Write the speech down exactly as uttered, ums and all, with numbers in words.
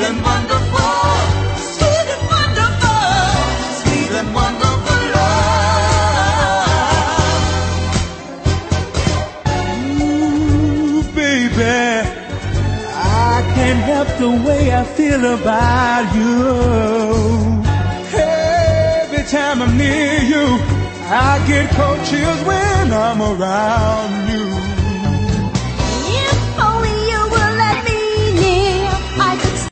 and wonderful, sweet and wonderful, sweet and wonderful love. Ooh, baby, I can't help the way I feel about you. Every time I'm near you, I get cold chills when I'm around you.